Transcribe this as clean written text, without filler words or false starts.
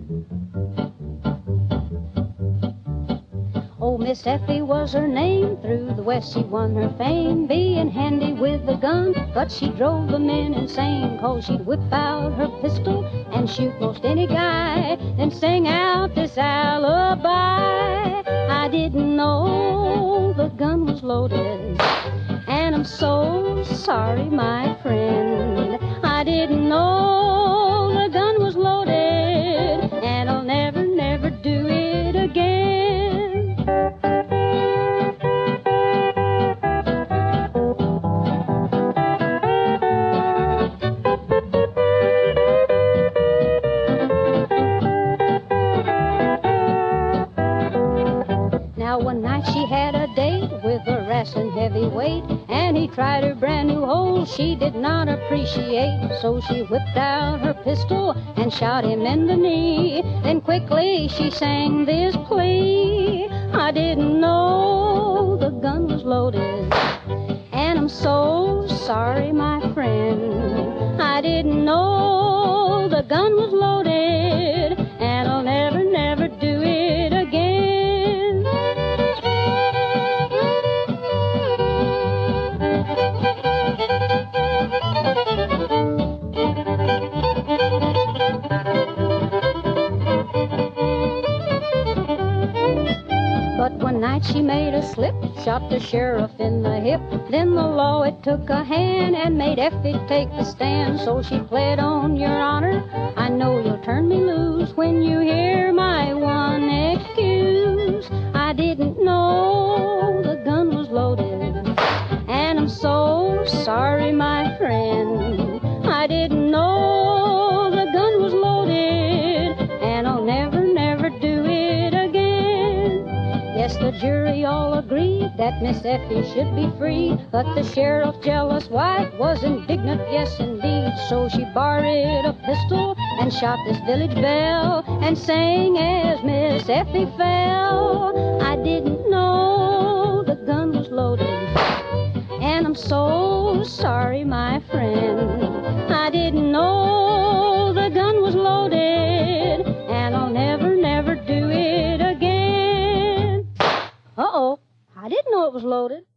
Oh, Miss Effie was her name. Through the West she won her fame, being handy with the gun, but she drove the men insane, 'cause she'd whip out her pistol and shoot most any guy, then sing out this alibi. I didn't know the gun was loaded, and I'm so sorry, my friend. I didn't know the gun was loaded, and I'll never, never do it again. Now one night she had a date with a wrestling heavyweight, and he tried her brand new hole she did not appreciate. So she whipped out her pistol and shot him in the knee. Then quickly she sang this plea: I didn't know the gun was loaded, and I'm so sorry, my friend. I didn't know the gun was loaded, and I'll never, never do it again. But one night she made a slip, shot the sheriff in the hip. Then the law, it took a hand and made Effie take the stand. So she pled on, Your Honor, I know you'll turn me loose when you hear my one excuse. I didn't know the gun was loaded, and I'm so sorry, my friend. I didn't know the gun was loaded, and I'll never, never do it again. Yes, the jury all agreed that Miss Effie should be free, but the sheriff's jealous wife was indignant, yes indeed. So she borrowed a pistol and shot this village belle, and sang as Miss Effie fell: I didn't know the gun was loaded, and I'm so sorry, my friend. I didn't know the gun was loaded, and I'll never, never do it again. Uh-oh, I didn't know it was loaded.